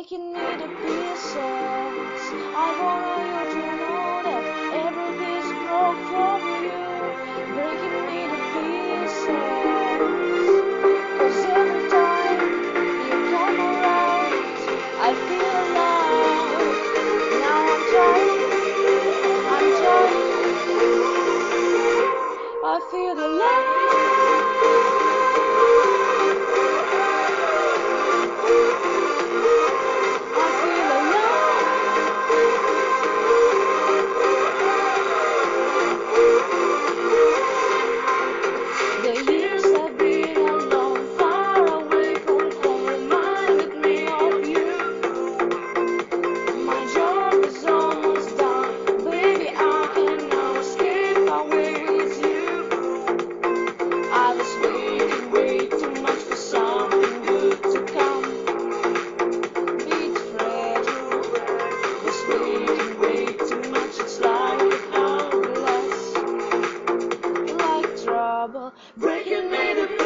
breaking me to pieces. I want you to know that every piece broke for you, breaking me to pieces. 'Cause every time you come around, I feel alive. Now I'm trying, I feel alive. The years have been alone, far away from home, reminded me of you. My job is almost done, baby, I can now escape away with you. I was waiting way too much for something good to come. Beat fragile, was waiting way too much, it's like hourglass, like trouble, breaking me to